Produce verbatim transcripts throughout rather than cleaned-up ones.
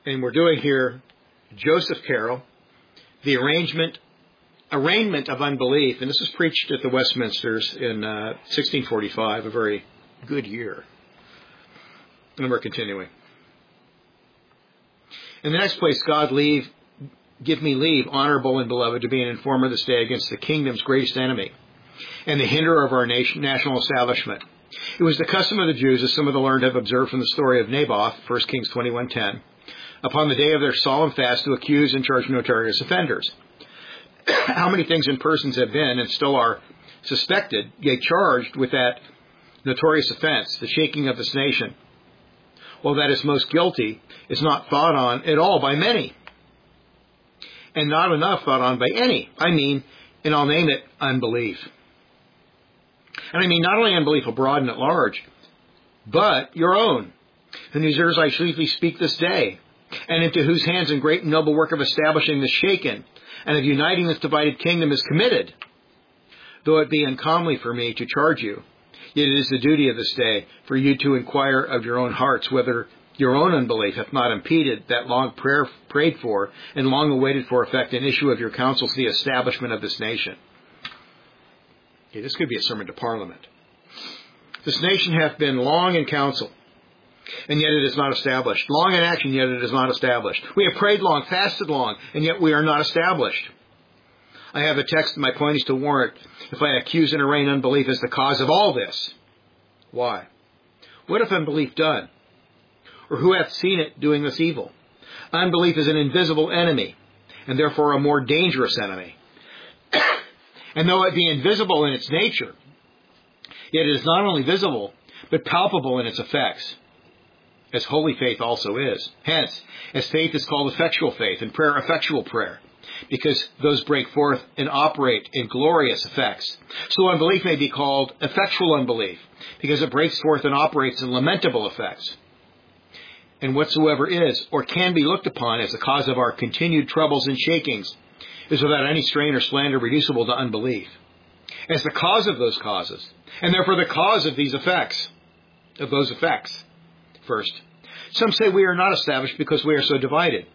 And we're doing here Joseph Carroll, The Arrangement, Arraignment of Unbelief. And this was preached at the Westminsters in uh, sixteen forty-five, a very good year. And we're continuing. In the next place, God leave, give me leave, honorable and beloved, to be an informer this day against the kingdom's greatest enemy and the hinderer of our nation, national establishment. It was the custom of the Jews, as some of the learned have observed from the story of Naboth, First Kings twenty-one ten, upon the day of their solemn fast to accuse and charge notorious offenders. How many things and persons have been and still are suspected, yet charged with that notorious offense, the shaking of this nation, while that is most guilty is not thought on at all by many, and not enough thought on by any. I mean, and I'll name it, unbelief. And I mean not only unbelief abroad and at large, but your own, and whose ears I chiefly speak this day, and into whose hands in great and noble work of establishing the shaken, and of uniting this divided kingdom is committed. Though it be uncomely for me to charge you, yet it is the duty of this day for you to inquire of your own hearts whether your own unbelief hath not impeded that long prayer prayed for and long awaited for effect and issue of your counsels, the establishment of this nation. Okay, this could be a sermon to Parliament. This nation hath been long in council, and yet it is not established. Long in action, yet it is not established. We have prayed long, fasted long, and yet we are not established. I have a text, and my point is to warrant if I accuse and arraign unbelief as the cause of all this. Why? What if unbelief done? Or who hath seen it doing this evil? Unbelief is an invisible enemy, and therefore a more dangerous enemy. And though it be invisible in its nature, yet it is not only visible, but palpable in its effects, as holy faith also is. Hence, as faith is called effectual faith, and prayer effectual prayer, because those break forth and operate in glorious effects. So unbelief may be called effectual unbelief, because it breaks forth and operates in lamentable effects. And whatsoever is, or can be looked upon as the cause of our continued troubles and shakings, is without any strain or slander reducible to unbelief, as the cause of those causes, and therefore the cause of these effects, of those effects. First, some say we are not established because we are so divided.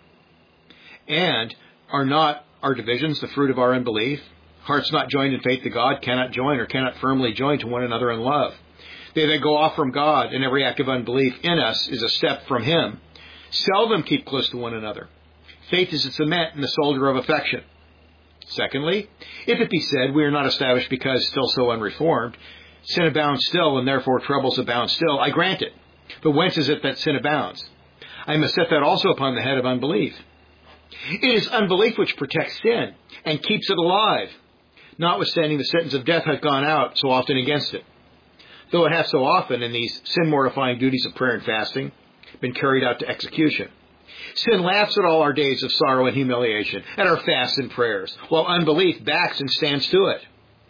And are not our divisions the fruit of our unbelief? Hearts not joined in faith to God cannot join or cannot firmly join to one another in love. They that go off from God, and every act of unbelief in us is a step from Him, seldom keep close to one another. Faith is a cement and the soldier of affection. Secondly, if it be said we are not established because still so unreformed, sin abounds still, and therefore troubles abound still, I grant it. But whence is it that sin abounds? I must set that also upon the head of unbelief. It is unbelief which protects sin and keeps it alive, notwithstanding the sentence of death hath gone out so often against it. Though it hath so often in these sin-mortifying duties of prayer and fasting been carried out to execution. Sin laughs at all our days of sorrow and humiliation, at our fasts and prayers, while unbelief backs and stands to it.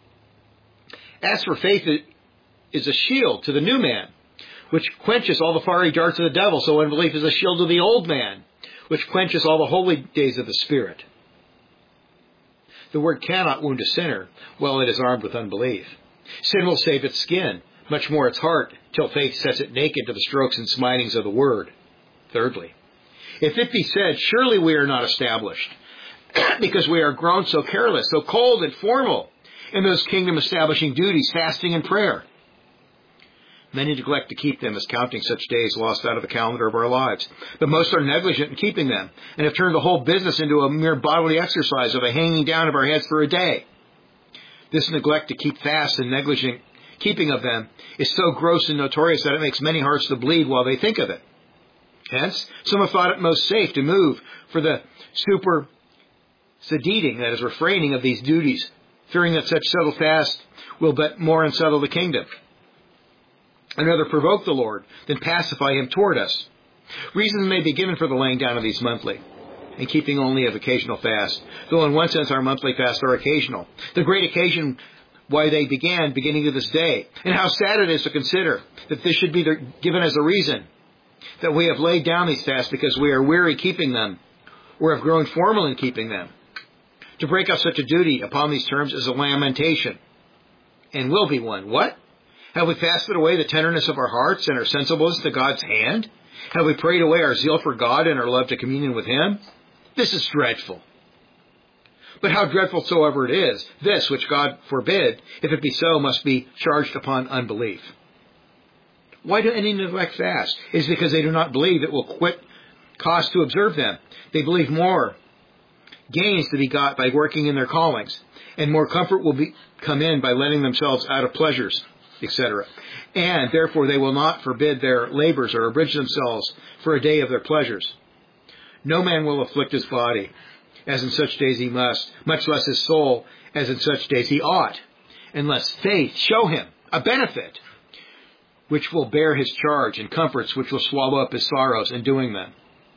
As for faith, it is a shield to the new man, which quenches all the fiery darts of the devil, so unbelief is a shield to the old man, which quenches all the holy days of the Spirit. The word cannot wound a sinner while it is armed with unbelief. Sin will save its skin, much more its heart, till faith sets it naked to the strokes and smitings of the word. Thirdly, if it be said, surely we are not established, because we are grown so careless, so cold and formal in those kingdom-establishing duties, fasting and prayer. Many neglect to keep them, as counting such days lost out of the calendar of our lives. But most are negligent in keeping them, and have turned the whole business into a mere bodily exercise of a hanging down of our heads for a day. This neglect to keep fast and negligent keeping of them is so gross and notorious that it makes many hearts to bleed while they think of it. Hence, some have thought it most safe to move for the super sedating, that is, refraining of these duties, fearing that such settled fast will but more unsettle the kingdom, and rather provoke the Lord than pacify Him toward us. Reasons may be given for the laying down of these monthly, and keeping only of occasional fast, though in one sense our monthly fasts are occasional. The great occasion why they began, beginning to this day, and how sad it is to consider that this should be given as a reason that we have laid down these fasts because we are weary keeping them, or have grown formal in keeping them. To break off such a duty upon these terms is a lamentation, and will be one. What? Have we fasted away the tenderness of our hearts and our sensibleness to God's hand? Have we prayed away our zeal for God and our love to communion with Him? This is dreadful. But how dreadful soever it is, this which God forbid, if it be so, must be charged upon unbelief. Why do any neglect fast? It is because they do not believe it will quit cost to observe them. They believe more gains to be got by working in their callings, and more comfort will be, come in by letting themselves out of pleasures, et cetera. And therefore they will not forbid their labors or abridge themselves for a day of their pleasures. No man will afflict his body, as in such days he must, much less his soul, as in such days he ought, unless faith show him a benefit which will bear his charge, and comforts which will swallow up his sorrows in doing them.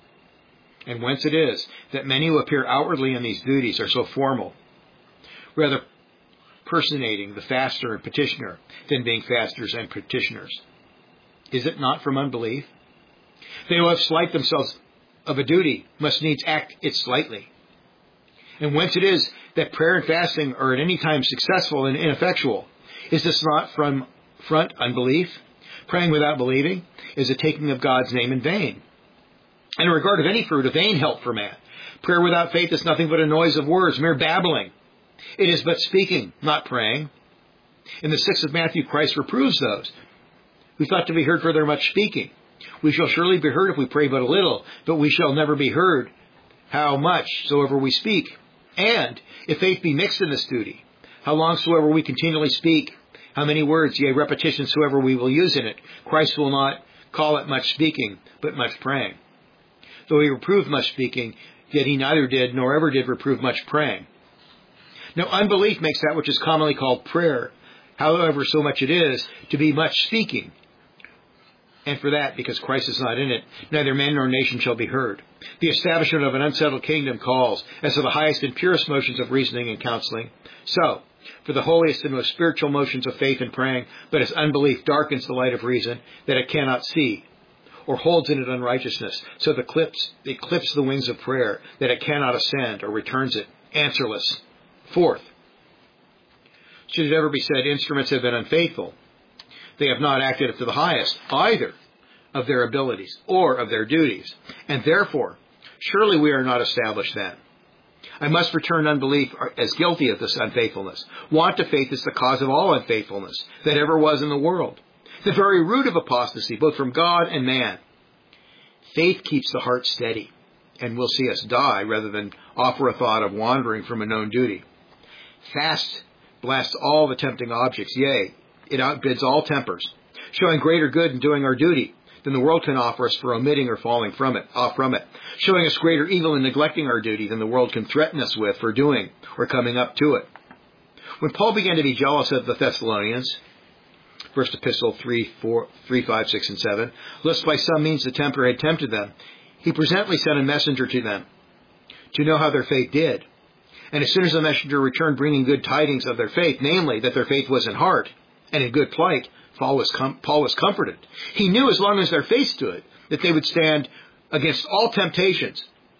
And whence it is that many who appear outwardly in these duties are so formal, rather personating the faster and petitioner than being fasters and petitioners. Is it not from unbelief? They who have slight themselves of a duty must needs act it slightly. And whence it is that prayer and fasting are at any time successful and ineffectual, is this not from front unbelief? Praying without believing is a taking of God's name in vain. And in regard of any fruit, a vain help for man. Prayer without faith is nothing but a noise of words, mere babbling. It is but speaking, not praying. In the sixth of Matthew, Christ reproves those who thought to be heard for their much speaking. We shall surely be heard if we pray but a little, but we shall never be heard how much soever we speak. And if faith be mixed in this duty, how long soever we continually speak, how many words, yea, repetitions soever we will use in it, Christ will not call it much speaking, but much praying. Though he reproved much speaking, yet he neither did nor ever did reprove much praying. Now unbelief makes that which is commonly called prayer, however so much it is, to be much speaking. And for that, because Christ is not in it, neither man nor nation shall be heard. The establishment of an unsettled kingdom calls, as to the highest and purest motions of reasoning and counseling, so, for the holiest and most spiritual motions of faith and praying, but as unbelief darkens the light of reason, that it cannot see, or holds in it unrighteousness, so the clips, it clips the wings of prayer, that it cannot ascend, or returns it answerless. Fourth, should it ever be said instruments have been unfaithful, they have not acted up to the highest, either of their abilities or of their duties, and therefore, surely we are not established then. I must return unbelief as guilty of this unfaithfulness. Want of faith is the cause of all unfaithfulness that ever was in the world, the very root of apostasy, both from God and man. Faith keeps the heart steady, and will see us die rather than offer a thought of wandering from a known duty. Fast blasts all the tempting objects, yea, it outbids all tempers, showing greater good in doing our duty than the world can offer us for omitting or falling from it, off from it, showing us greater evil in neglecting our duty than the world can threaten us with for doing or coming up to it. When Paul began to be jealous of the Thessalonians, First Epistle three, four, three, five, six, and seven, lest by some means the tempter had tempted them, he presently sent a messenger to them to know how their faith did. And as soon as the messenger returned bringing good tidings of their faith, namely that their faith was in heart and in good plight, Paul was, com- Paul was comforted. He knew as long as their faith stood that they would stand against all temptations.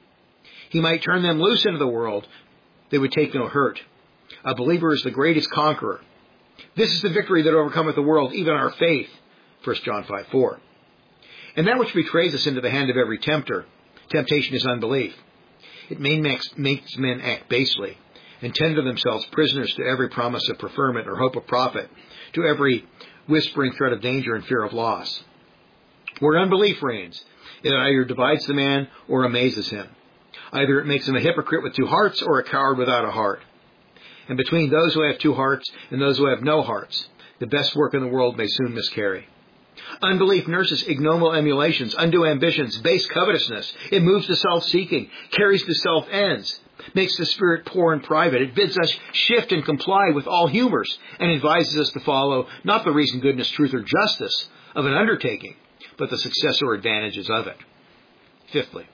He might turn them loose into the world. They would take no hurt. A believer is the greatest conqueror. This is the victory that overcometh the world, even our faith. First John five, four. And that which betrays us into the hand of every tempter, temptation is unbelief. It makes, makes men act basely and tender themselves prisoners to every promise of preferment or hope of profit, to every whispering threat of danger and fear of loss. Where unbelief reigns, it either divides the man or amazes him. Either it makes him a hypocrite with two hearts or a coward without a heart. And between those who have two hearts and those who have no hearts, the best work in the world may soon miscarry. Unbelief nurses ignoble emulations, undue ambitions, base covetousness. It moves to self-seeking, carries to self-ends, makes the spirit poor and private. It bids us shift and comply with all humors, and advises us to follow not the reason, goodness, truth, or justice of an undertaking, but the success or advantages of it. Fifthly,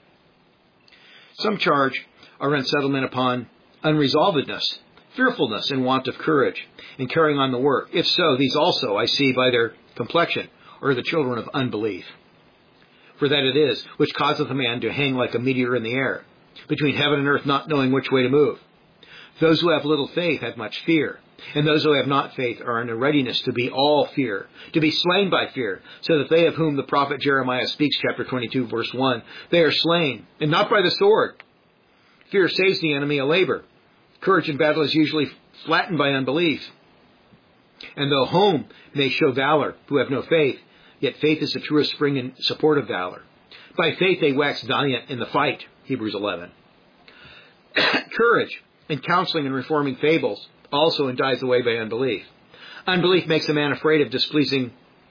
some charge our unsettlement upon unresolvedness, fearfulness, and want of courage in carrying on the work. If so, these also I see by their complexion are the children of unbelief. For that it is which causeth a man to hang like a meteor in the air, between heaven and earth, not knowing which way to move. Those who have little faith have much fear. And those who have not faith are in a readiness to be all fear, to be slain by fear, so that they of whom the prophet Jeremiah speaks, chapter twenty-two, verse one, they are slain, and not by the sword. Fear saves the enemy a labor. Courage in battle is usually flattened by unbelief. And though home may show valor who have no faith, yet faith is the truest spring and support of valor. By faith they wax valiant in the fight, Hebrews eleven. Courage in counseling and reforming fables also dies away by unbelief. Unbelief makes a man afraid of displeasing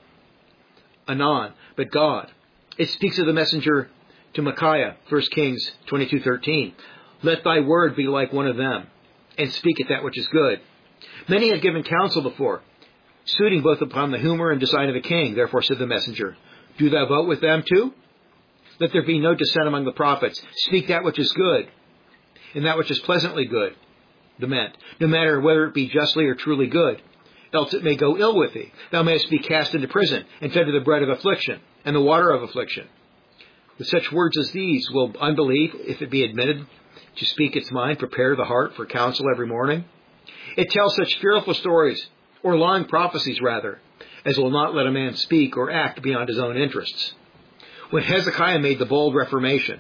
anon, but God. It speaks of the messenger to Micaiah, First Kings twenty-two thirteen. Let thy word be like one of them, and speak it that which is good. Many have given counsel before, suiting both upon the humor and design of a king. Therefore said the messenger, do thou vote with them too? Let there be no dissent among the prophets. Speak that which is good, and that which is pleasantly good. Dement, no matter whether it be justly or truly good, else it may go ill with thee. Thou mayest be cast into prison, and fed to the bread of affliction, and the water of affliction. With such words as these will unbelief, if it be admitted to speak its mind, prepare the heart for counsel every morning. It tells such fearful stories, or lying prophecies rather, as will not let a man speak or act beyond his own interests. When Hezekiah made the bold reformation,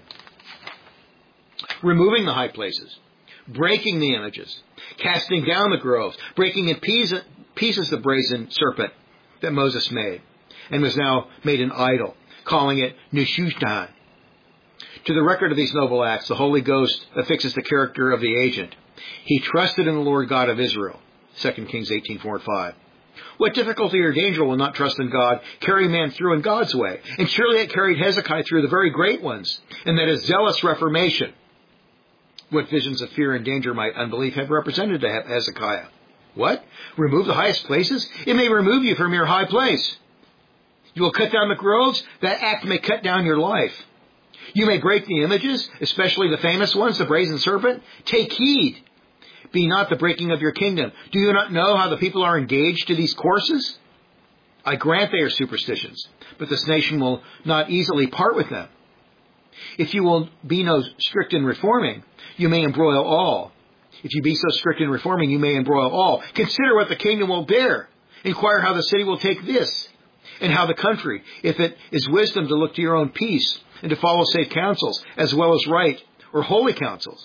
removing the high places, breaking the images, casting down the groves, breaking in pieces the brazen serpent that Moses made, and was now made an idol, calling it Nehushtan. To the record of these noble acts, the Holy Ghost affixes the character of the agent. He trusted in the Lord God of Israel, Second Kings eighteen four and five. What difficulty or danger will not trust in God carry man through in God's way? And surely it carried Hezekiah through the very great ones, and that is zealous reformation. What visions of fear and danger might unbelief have represented to Hezekiah? What? Remove the highest places? It may remove you from your high place. You will cut down the groves? That act may cut down your life. You may break the images, especially the famous ones, the brazen serpent. Take heed. Be not the breaking of your kingdom. Do you not know how the people are engaged to these courses? I grant they are superstitions, but this nation will not easily part with them. If you will be no strict in reforming, you may embroil all. If you be so strict in reforming, you may embroil all. Consider what the kingdom will bear. Inquire how the city will take this, and how the country, if it is wisdom to look to your own peace, and to follow safe counsels, as well as right or holy counsels.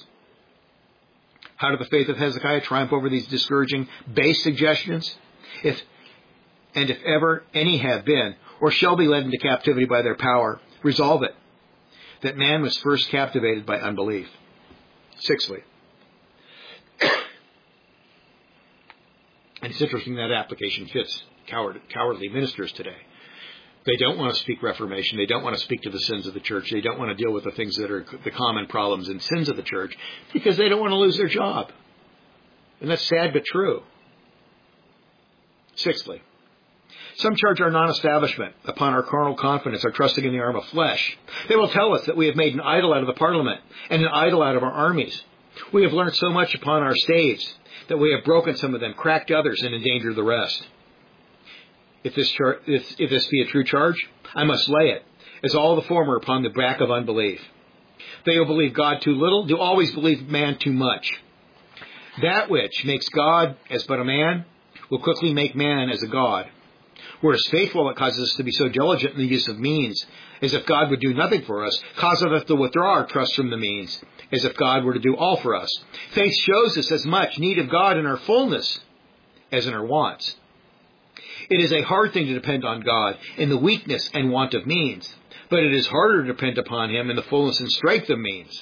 How did the faith of Hezekiah triumph over these discouraging, base suggestions? If, and if ever any have been, or shall be led into captivity by their power, resolve it, that man was first captivated by unbelief. Sixthly, and it's interesting that application fits coward, cowardly ministers today. They don't want to speak reformation. They don't want to speak to the sins of the church. They don't want to deal with the things that are the common problems and sins of the church because they don't want to lose their job. And that's sad but true. Sixthly, some charge our non-establishment upon our carnal confidence, our trusting in the arm of flesh. They will tell us that we have made an idol out of the parliament and an idol out of our armies. We have learned so much upon our staves that we have broken some of them, cracked others, and endangered the rest. If this, char- if, if this be a true charge, I must lay it, as all the former, upon the back of unbelief. They who believe God too little do always believe man too much. That which makes God as but a man will quickly make man as a God. Whereas faithful that causes us to be so diligent in the use of means, as if God would do nothing for us, causeth us to withdraw our trust from the means, as if God were to do all for us. Faith shows us as much need of God in our fullness as in our wants. It is a hard thing to depend on God in the weakness and want of means, but it is harder to depend upon Him in the fullness and strength of means.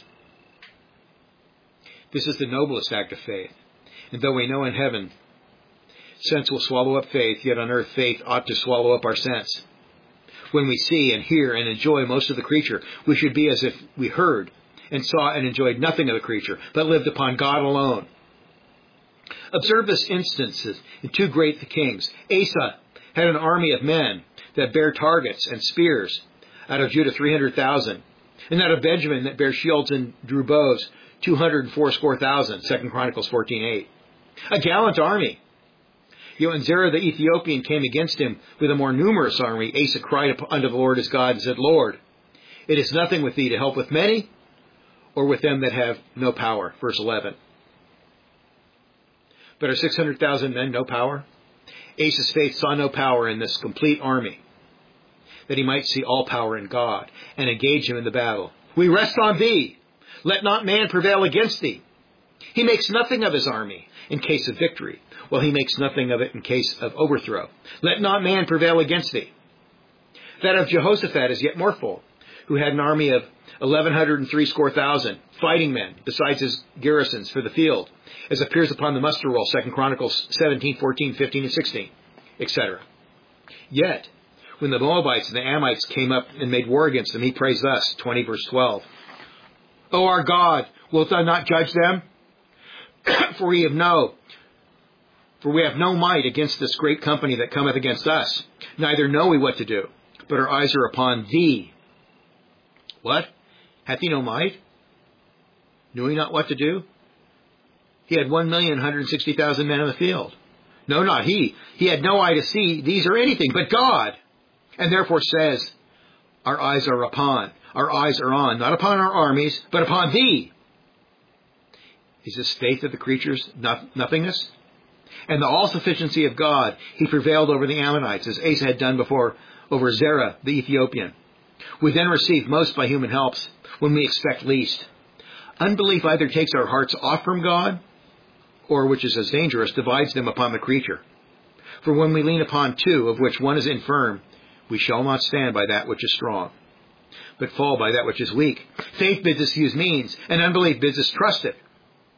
This is the noblest act of faith. And though we know in heaven sense will swallow up faith, yet on earth faith ought to swallow up our sense. When we see and hear and enjoy most of the creature, we should be as if we heard and saw and enjoyed nothing of the creature, but lived upon God alone. Observe this instance in two great kings. Asa had an army of men that bare targets and spears, out of Judah three hundred thousand, and out of Benjamin that bare shields and drew bows, two hundred and fourscore thousand, Second Chronicles fourteen eight. A gallant army. Yet when Zerah the Ethiopian came against him with a more numerous army, Asa cried unto the Lord his God and said, Lord, it is nothing with thee to help with many, or with them that have no power. Verse eleven. But are six hundred thousand men no power? Asa's faith saw no power in this complete army, that he might see all power in God and engage him in the battle. We rest on thee. Let not man prevail against thee. He makes nothing of his army in case of victory, while he makes nothing of it in case of overthrow. Let not man prevail against thee. That of Jehoshaphat is yet more full, who had an army of eleven hundred and threescore thousand fighting men, besides his garrisons for the field, as appears upon the muster roll, Second Chronicles seventeen, fourteen, fifteen, and sixteen, et cetera. Yet, when the Moabites and the Ammonites came up and made war against them, he prays thus, twenty verse twelve, O our God, wilt thou not judge them? For we have no, for we have no might against this great company that cometh against us. Neither know we what to do, but our eyes are upon thee. What? Hath he no might? Knew he not what to do? He had one million, one hundred sixty thousand men in the field. No, not he. He had no eye to see these or anything, but God. And therefore says, our eyes are upon, our eyes are on, not upon our armies, but upon thee. Is this faith of the creatures not, nothingness? And the all-sufficiency of God, he prevailed over the Ammonites, as Asa had done before over Zerah the Ethiopian. We then receive most by human helps, when we expect least. Unbelief either takes our hearts off from God, or, which is as dangerous, divides them upon the creature. For when we lean upon two, of which one is infirm, we shall not stand by that which is strong, but fall by that which is weak. Faith bids us use means, and unbelief bids us trust it.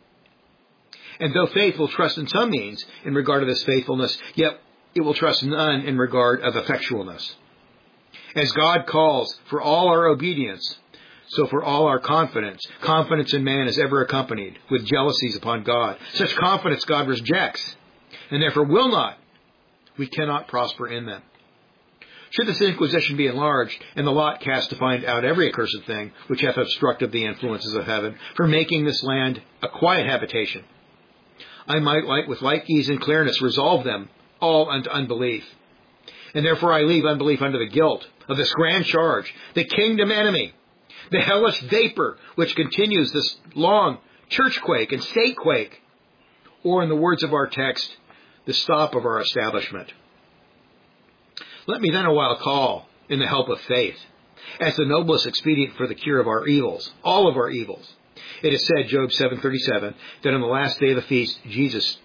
And though faith will trust in some means in regard to this faithfulness, yet it will trust none in regard of effectualness. As God calls for all our obedience, so for all our confidence, confidence in man is ever accompanied with jealousies upon God. Such confidence God rejects, and therefore will not. We cannot prosper in them. Should this inquisition be enlarged, and the lot cast to find out every accursed thing which hath obstructed the influences of heaven, for making this land a quiet habitation, I might, like with like ease and clearness, resolve them all unto unbelief. And therefore I leave unbelief under the guilt of this grand charge, the kingdom enemy, the hellish vapor which continues this long churchquake and statequake, or in the words of our text, the stop of our establishment. Let me then a while call in the help of faith, as the noblest expedient for the cure of our evils, all of our evils. It is said, Job seven thirty-seven, that on the last day of the feast, Jesus,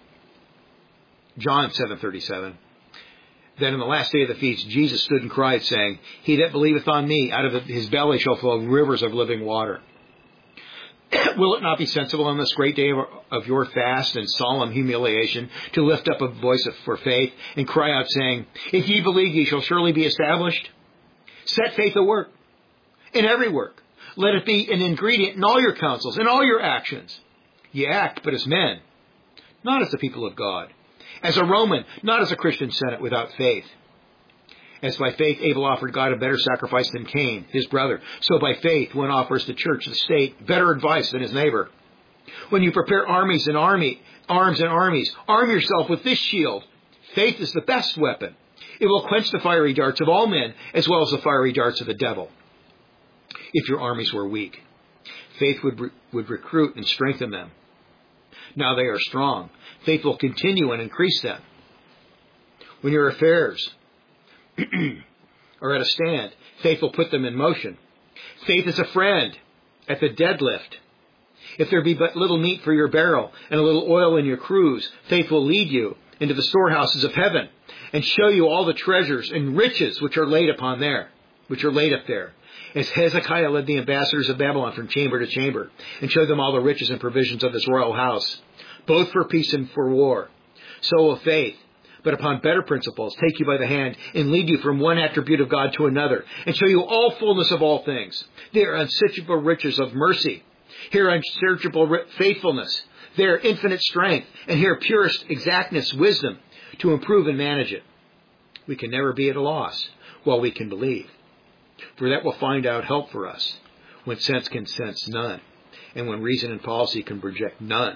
John seven thirty-seven, that in the last day of the feast, Jesus stood and cried, saying, He that believeth on me, out of his belly shall flow rivers of living water. Will it not be sensible on this great day of, of your fast and solemn humiliation to lift up a voice of, for faith and cry out, saying, If ye believe, ye shall surely be established? Set faith at work, in every work. Let it be an ingredient in all your counsels, in all your actions. Ye act, but as men, not as the people of God. As a Roman, not as a Christian Senate without faith. As by faith Abel offered God a better sacrifice than Cain, his brother, so by faith one offers the church, the state, better advice than his neighbor. When you prepare armies and army, arms and armies, arm yourself with this shield. Faith is the best weapon. It will quench the fiery darts of all men, as well as the fiery darts of the devil. If your armies were weak, faith would re- would recruit and strengthen them. Now they are strong. Faith will continue and increase them. When your affairs are at a stand, faith will put them in motion. Faith is a friend at the deadlift. If there be but little meat for your barrel and a little oil in your cruse, faith will lead you into the storehouses of heaven and show you all the treasures and riches which are laid upon there, which are laid up there. As Hezekiah led the ambassadors of Babylon from chamber to chamber and showed them all the riches and provisions of his royal house, both for peace and for war, so will faith, but upon better principles, take you by the hand and lead you from one attribute of God to another and show you all fullness of all things. There unsearchable riches of mercy, here unsearchable faithfulness, there infinite strength, and here purest exactness, wisdom, to improve and manage it. We can never be at a loss while we can believe. For that will find out help for us when sense can sense none, and when reason and policy can project none.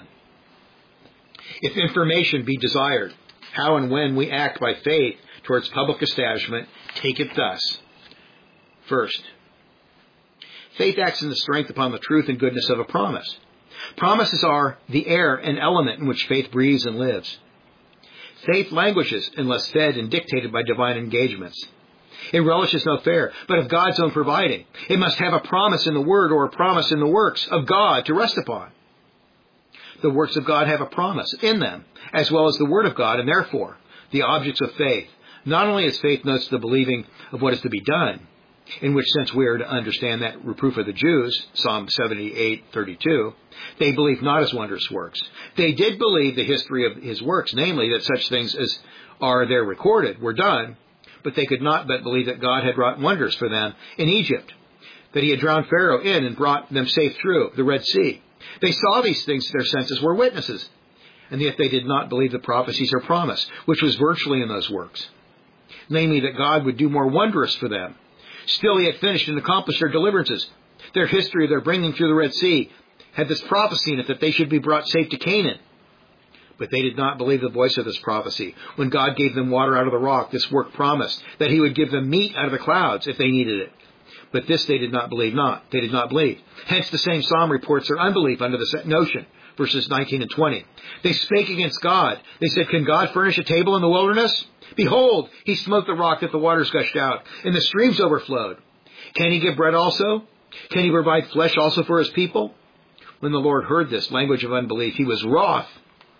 If information be desired, how and when we act by faith towards public establishment, take it thus. First, faith acts in the strength upon the truth and goodness of a promise. Promises are the air and element in which faith breathes and lives. Faith languishes unless fed and dictated by divine engagements. It relishes no fare, but of God's own providing. It must have a promise in the Word or a promise in the works of God to rest upon. The works of God have a promise in them, as well as the Word of God, and therefore the objects of faith. Not only is faith notes the believing of what is to be done, in which sense we are to understand that reproof of the Jews, Psalm seventy-eight thirty-two, they believed not his wondrous works. They did believe the history of his works, namely that such things as are there recorded were done, but they could not but believe that God had wrought wonders for them in Egypt, that he had drowned Pharaoh in and brought them safe through the Red Sea. They saw these things to their senses, were witnesses, and yet they did not believe the prophecies or promise, which was virtually in those works, namely that God would do more wondrous for them. Still he had finished and accomplished their deliverances. Their history of their bringing through the Red Sea had this prophecy in it that they should be brought safe to Canaan. But they did not believe the voice of this prophecy. When God gave them water out of the rock, this work promised that he would give them meat out of the clouds if they needed it. But this they did not believe not. They did not believe. Hence the same psalm reports their unbelief under the notion. Verses nineteen and twenty. They spake against God. They said, can God furnish a table in the wilderness? Behold, he smote the rock that the waters gushed out, and the streams overflowed. Can he give bread also? Can he provide flesh also for his people? When the Lord heard this language of unbelief, he was wroth.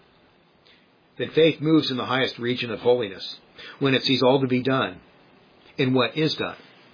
Then faith moves in the highest region of holiness, when it sees all to be done, and what is done.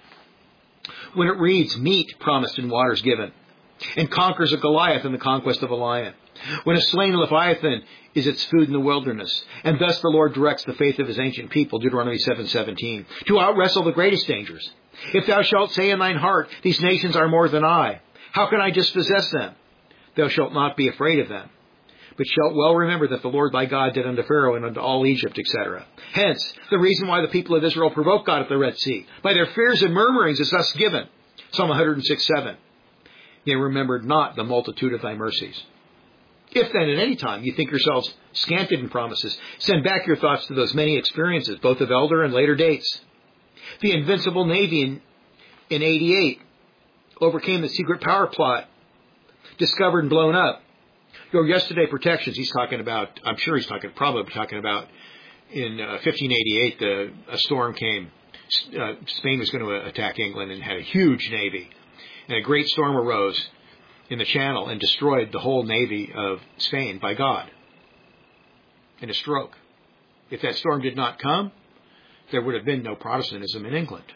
When it reads meat promised and waters given, and conquers a Goliath in the conquest of a lion. When a slain Leviathan is its food in the wilderness, and thus the Lord directs the faith of his ancient people, Deuteronomy seven seventeen, to out-wrestle the greatest dangers. If thou shalt say in thine heart, these nations are more than I, how can I dispossess them? Thou shalt not be afraid of them, but shalt well remember that the Lord thy God did unto Pharaoh and unto all Egypt, et cetera. Hence, the reason why the people of Israel provoked God at the Red Sea, by their fears and murmurings, is thus given. Psalm one oh six seven. They remembered not the multitude of thy mercies. If then at any time you think yourselves scanted in promises, send back your thoughts to those many experiences, both of elder and later dates. The invincible Navy in, in eighty-eight overcame the secret power plot, discovered and blown up. Your yesterday protections, he's talking about, I'm sure he's talking, probably talking about in uh, fifteen eighty-eight, the, a storm came. Uh, Spain was going to attack England and had a huge navy. And a great storm arose in the channel and destroyed the whole navy of Spain by God in a stroke. If that storm did not come, there would have been no Protestantism in England.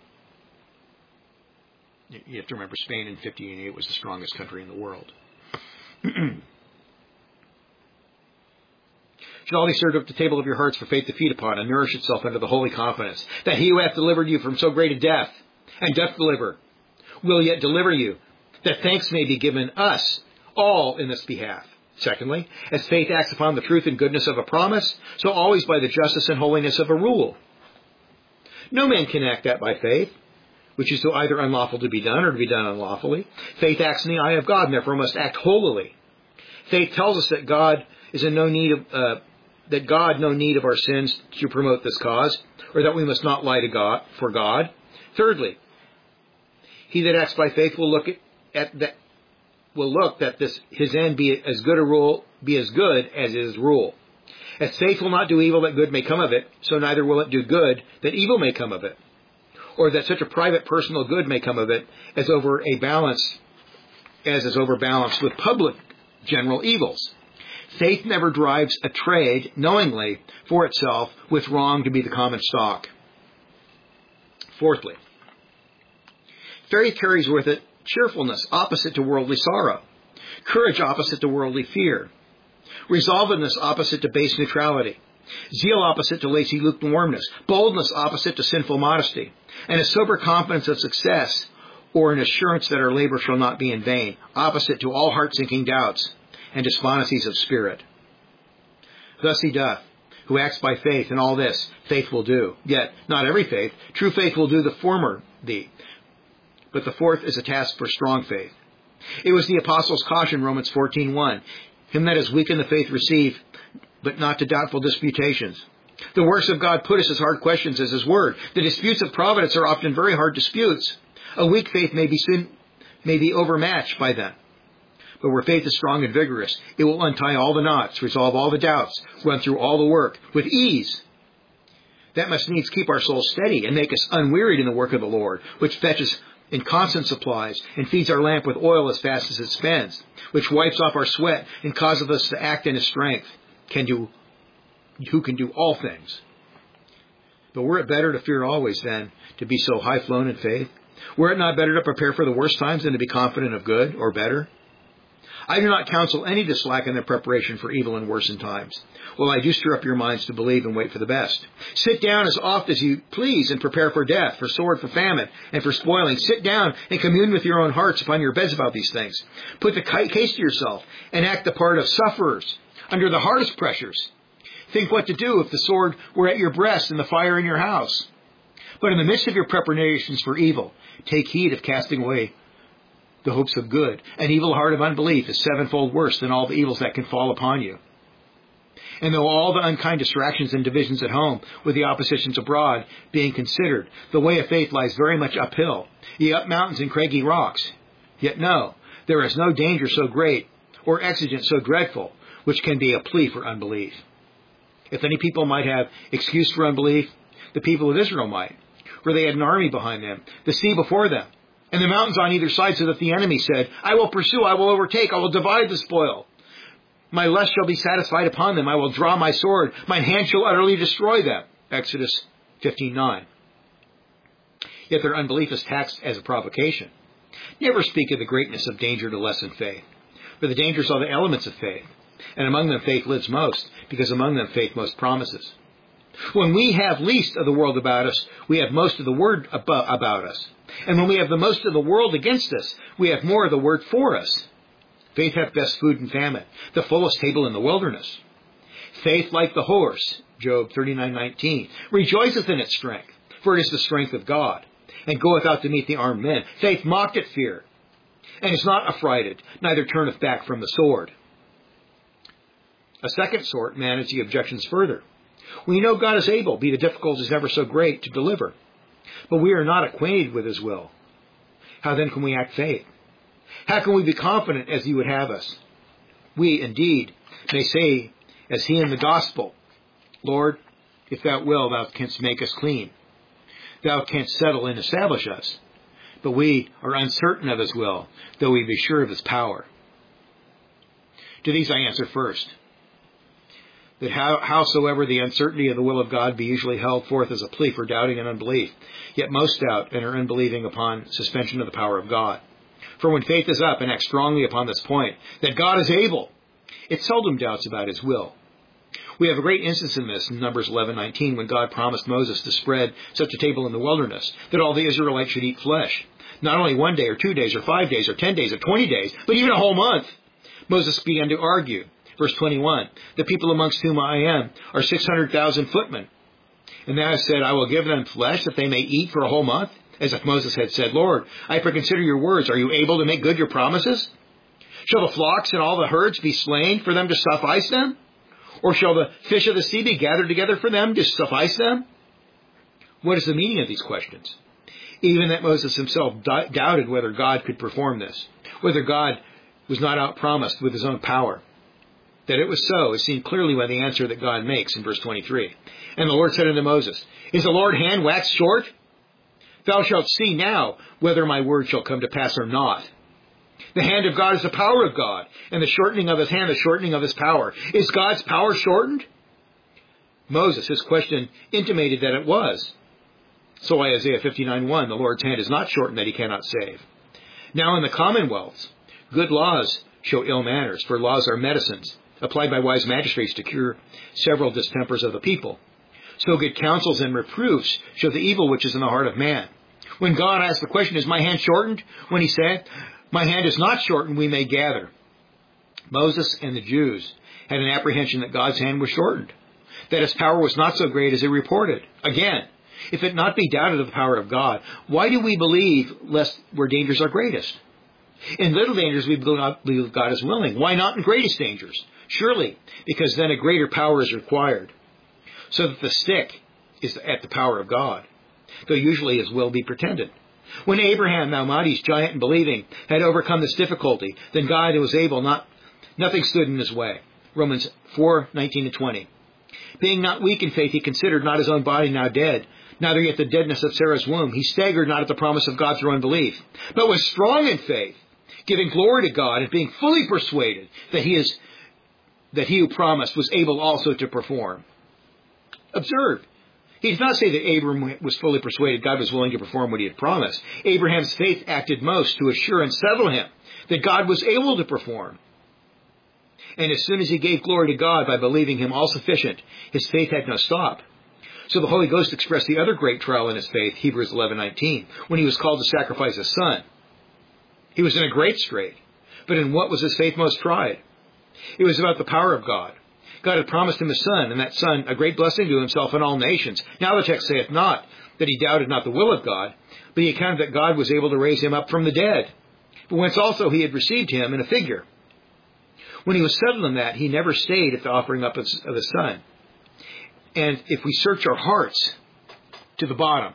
You have to remember, Spain in fifteen eighty-eight was the strongest country in the world. Should always serve up the table of your hearts for faith to feed upon, and nourish itself under the holy confidence that he who hath delivered you from so great a death, and doth deliver, will yet deliver you, that thanks may be given us all in this behalf. Secondly, as faith acts upon the truth and goodness of a promise, so always by the justice and holiness of a rule. No man can act that by faith, which is either unlawful to be done or to be done unlawfully. Faith acts in the eye of God, and therefore must act holily. Faith tells us that God is in no need of, uh, that God no need of our sins to promote this cause, or that we must not lie to God for God. Thirdly, he that acts by faith will look at, at that will look that this his end be as good a rule be as good as his rule. As faith will not do evil that good may come of it, so neither will it do good that evil may come of it, or that such a private personal good may come of it as over a balance as is overbalanced with public general evils. Faith never drives a trade knowingly for itself with wrong to be the common stock. Fourthly, faith carries with it cheerfulness opposite to worldly sorrow, courage opposite to worldly fear, resolvedness opposite to base neutrality, zeal opposite to lazy lukewarmness, boldness opposite to sinful modesty, and a sober confidence of success, or an assurance that our labor shall not be in vain, opposite to all heart-sinking doubts and despondencies of spirit. Thus he doth, who acts by faith, and all this faith will do. Yet not every faith. True faith will do the former thee, but the fourth is a task for strong faith. It was the apostles' caution, Romans fourteen one. Him that is weak in the faith receive, but not to doubtful disputations. The works of God put us as hard questions as his word. The disputes of providence are often very hard disputes. A weak faith may be soon, may be overmatched by them. But where faith is strong and vigorous, it will untie all the knots, resolve all the doubts, run through all the work with ease. That must needs keep our souls steady and make us unwearied in the work of the Lord, which fetches in constant supplies and feeds our lamp with oil as fast as it spends, which wipes off our sweat and causeth us to act in His strength, can do, who can do all things. But were it better to fear always than to be so high flown in faith? Were it not better to prepare for the worst times than to be confident of good or better? I do not counsel any to slacken their preparation for evil and worse in times. Well, I do stir up your minds to believe and wait for the best. Sit down as oft as you please and prepare for death, for sword, for famine, and for spoiling. Sit down and commune with your own hearts upon your beds about these things. Put the case to yourself and act the part of sufferers under the hardest pressures. Think what to do if the sword were at your breast and the fire in your house. But in the midst of your preparations for evil, take heed of casting away the hopes of good. An evil heart of unbelief is sevenfold worse than all the evils that can fall upon you. And though all the unkind distractions and divisions at home, with the oppositions abroad being considered, the way of faith lies very much uphill, ye up mountains and craggy rocks. Yet no, there is no danger so great, or exigence so dreadful, which can be a plea for unbelief. If any people might have excuse for unbelief, the people of Israel might, for they had an army behind them, the sea before them, and the mountains on either side, so that the enemy said, I will pursue, I will overtake, I will divide the spoil. My lust shall be satisfied upon them. I will draw my sword. My hand shall utterly destroy them. Exodus fifteen nine. Yet their unbelief is taxed as a provocation. Never speak of the greatness of danger to lessen faith. For the dangers are the elements of faith. And among them faith lives most, because among them faith most promises. When we have least of the world about us, we have most of the word about us. And when we have the most of the world against us, we have more of the word for us. Faith hath best food in famine, the fullest table in the wilderness. Faith, like the horse, Job thirty-nine nineteen, rejoiceth in its strength, for it is the strength of God, and goeth out to meet the armed men. Faith mocked at fear, and is not affrighted, neither turneth back from the sword. A second sort manage the objections further. We know God is able, be the difficulties ever so great, to deliver, but we are not acquainted with His will. How then can we act faith? How can we be confident as He would have us? We, indeed, may say, as He in the gospel, Lord, if Thou will, Thou canst make us clean. Thou canst settle and establish us. But we are uncertain of His will, though we be sure of His power. To these I answer first, that how, howsoever the uncertainty of the will of God be usually held forth as a plea for doubting and unbelief, yet most doubt and are unbelieving upon suspension of the power of God. For when faith is up and acts strongly upon this point, that God is able, it seldom doubts about His will. We have a great instance in this in Numbers eleven nineteen, when God promised Moses to spread such a table in the wilderness, that all the Israelites should eat flesh. Not only one day or two days or five days or ten days or twenty days, but even a whole month. Moses began to argue. Verse twenty-one, the people amongst whom I am are six hundred thousand footmen. And thou hast said, I will give them flesh that they may eat for a whole month. As if Moses had said, Lord, I consider your words. Are you able to make good your promises? Shall the flocks and all the herds be slain for them to suffice them? Or shall the fish of the sea be gathered together for them to suffice them? What is the meaning of these questions? Even that Moses himself d- doubted whether God could perform this, whether God was not outpromised with His own power. That it was so is seen clearly by the answer that God makes in verse twenty-three. And the Lord said unto Moses, Is the Lord hand waxed short? Thou shalt see now whether my word shall come to pass or not. The hand of God is the power of God, and the shortening of His hand, the shortening of His power. Is God's power shortened? Moses, his question intimated that it was. So Isaiah fifty-nine one, the Lord's hand is not shortened that He cannot save. Now in the commonwealths, good laws show ill manners, for laws are medicines, applied by wise magistrates to cure several distempers of the people. So good counsels and reproofs show the evil which is in the heart of man. When God asked the question, is my hand shortened? When He said, my hand is not shortened, we may gather. Moses and the Jews had an apprehension that God's hand was shortened, that His power was not so great as He reported. Again, if it not be doubted of the power of God, why do we believe lest where dangers are greatest? In little dangers we believe God is willing. Why not in greatest dangers? Surely, because then a greater power is required, so that the stick is at the power of God, though usually His will be pretended. When Abraham, Almighty's giant in believing, had overcome this difficulty, then God was able, not nothing stood in his way. Romans four, nineteen to twenty. Being not weak in faith, he considered not his own body now dead, neither yet the deadness of Sarah's womb. He staggered not at the promise of God through unbelief, but was strong in faith, giving glory to God and being fully persuaded that he is that he who promised was able also to perform. Observe, he does not say that Abraham was fully persuaded God was willing to perform what he had promised. Abraham's faith acted most to assure and settle him that God was able to perform. And as soon as he gave glory to God by believing him all sufficient, his faith had no stop. So the Holy Ghost expressed the other great trial in his faith, Hebrews eleven nineteen, when he was called to sacrifice his son. He was in a great strait. But in what was his faith most tried? It was about the power of God. God had promised him a son, and that son a great blessing to himself and all nations. Now the text saith not that he doubted not the will of God, but he accounted that God was able to raise him up from the dead, but whence also he had received him in a figure. When he was settled in that, he never stayed at the offering up of his son. And if we search our hearts to the bottom,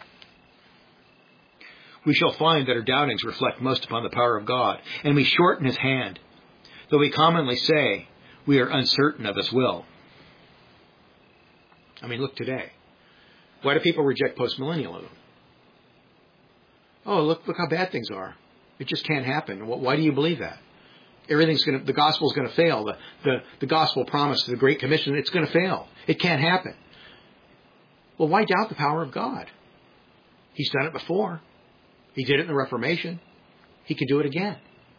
we shall find that our doubtings reflect most upon the power of God, and we shorten his hand, though we commonly say we are uncertain of his will. I mean, look today. Why do people reject postmillennialism? Oh, look, look how bad things are. It just can't happen. Why do you believe that? Everything's going to, the gospel's going to fail. The, the, the gospel promise, the Great Commission, it's going to fail. It can't happen. Well, why doubt the power of God? He's done it before. He did it in the Reformation. He can do it again.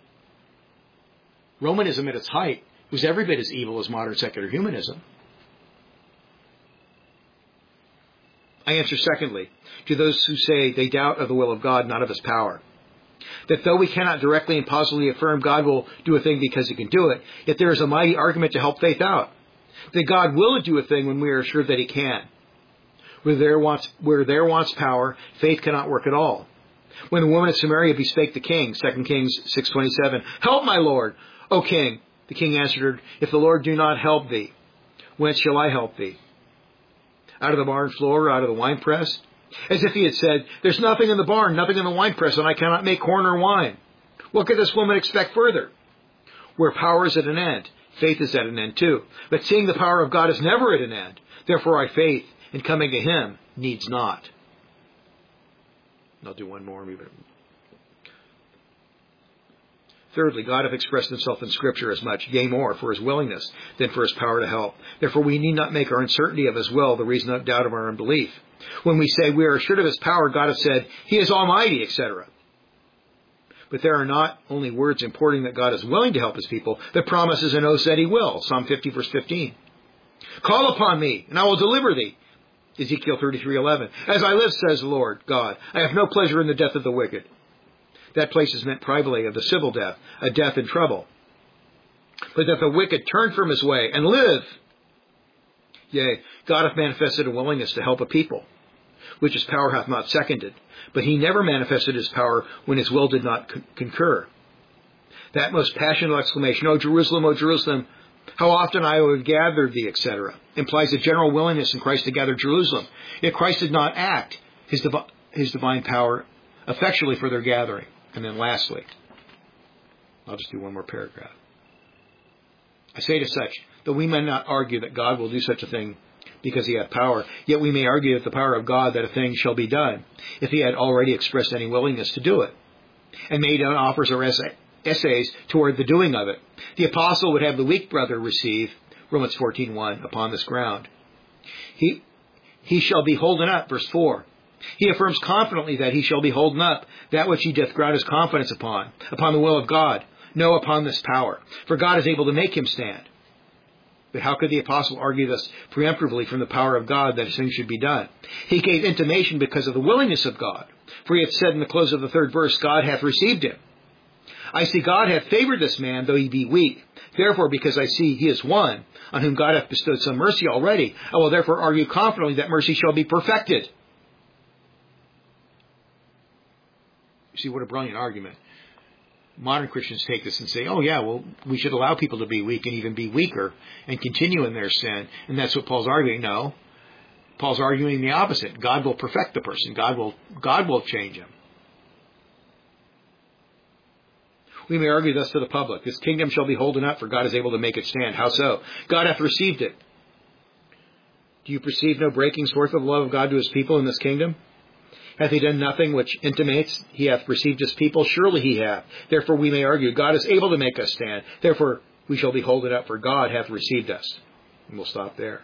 Romanism at its height was every bit as evil as modern secular humanism. I answer secondly, to those who say they doubt of the will of God, not of his power. That though we cannot directly and positively affirm God will do a thing because he can do it, yet there is a mighty argument to help faith out. That God will do a thing when we are assured that he can. Where there wants, where there wants power, faith cannot work at all. When the woman at Samaria bespake the king, Second Kings six twenty-seven, "Help, my lord, O king." The king answered her, "If the Lord do not help thee, whence shall I help thee? Out of the barn floor, or out of the winepress?" As if he had said, "There's nothing in the barn, nothing in the winepress, and I cannot make corn or wine. What could this woman expect further?" Where power is at an end, faith is at an end too. But seeing the power of God is never at an end, therefore our faith in coming to him needs not. I'll do one more. Thirdly, God hath expressed himself in Scripture as much, yea more, for his willingness than for his power to help. Therefore we need not make our uncertainty of his will the reason of doubt of our unbelief. When we say we are assured of his power, God has said, he is almighty, et cetera. But there are not only words importing that God is willing to help his people, but promises and oaths that he will. Psalm fifty, verse fifteen. "Call upon me, and I will deliver thee." Ezekiel thirty-three, eleven. "As I live, says the Lord God, I have no pleasure in the death of the wicked." That place is meant privately of the civil death, a death in trouble. "But that the wicked turn from his way and live. Yea, God hath manifested a willingness to help a people, which his power hath not seconded. But he never manifested his power when his will did not con- concur. That most passionate exclamation, "O Jerusalem, O Jerusalem, how often I would gather thee," et cetera, implies a general willingness in Christ to gather Jerusalem. Yet Christ did not act his, divi- his divine power effectually for their gathering. And then lastly, I'll just do one more paragraph. I say to such, that we may not argue that God will do such a thing because he hath power, yet we may argue that the power of God that a thing shall be done, if he had already expressed any willingness to do it, and made offers or essays toward the doing of it. The apostle would have the weak brother receive, Romans fourteen, one, upon this ground. He, he shall be holden up, verse four. He affirms confidently that he shall be holden up, that which he doth ground his confidence upon, upon the will of God, no upon this power. For God is able to make him stand. But how could the apostle argue thus preemptively from the power of God that a thing should be done? He gave intimation because of the willingness of God. For he hath said in the close of the third verse, God hath received him. I see God hath favored this man, though he be weak. Therefore, because I see he is one, on whom God hath bestowed some mercy already, I will therefore argue confidently that mercy shall be perfected. You see, what a brilliant argument. Modern Christians take this and say, oh yeah, well, we should allow people to be weak and even be weaker and continue in their sin. And that's what Paul's arguing. No. Paul's arguing the opposite. God will perfect the person. God will, God will change him. We may argue thus to the public. This kingdom shall be holden up, for God is able to make it stand. How so? God hath received it. Do you perceive no breakings forth of the love of God to his people in this kingdom? Hath he done nothing which intimates he hath received his people? Surely he hath. Therefore we may argue, God is able to make us stand. Therefore we shall be holden up, for God hath received us. And we'll stop there.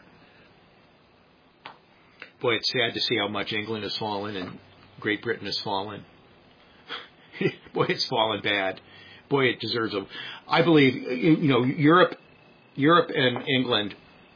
Boy, it's sad to see how much England has fallen and Great Britain has fallen. Boy, it's fallen bad. Boy, it deserves a... I believe, you know, Europe, Europe and England,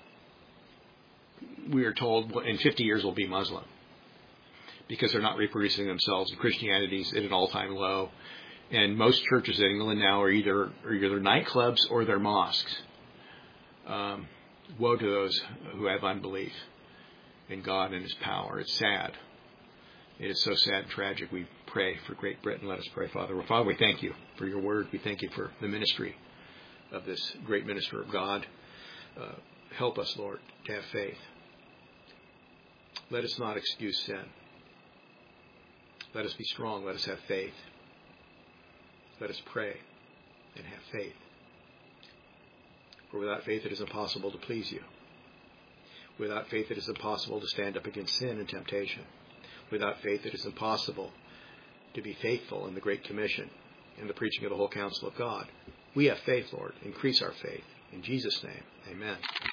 we are told in fifty years will be Muslim because they're not reproducing themselves. And Christianity's at an all-time low. And most churches in England now are either, are either nightclubs or they're mosques. Um, woe to those who have unbelief in God and his power. It's sad. It is so sad and tragic. We pray for Great Britain. Let us pray, Father. Well, Father, we thank you for your word. We thank you for the ministry of this great minister of God. Uh, help us, Lord, to have faith. Let us not excuse sin. Let us be strong. Let us have faith. Let us pray and have faith. For without faith it is impossible to please you. Without faith it is impossible to stand up against sin and temptation. Without faith it is impossible to be faithful in the Great Commission and the preaching of the whole counsel of God. We have faith, Lord. Increase our faith. In Jesus' name, amen.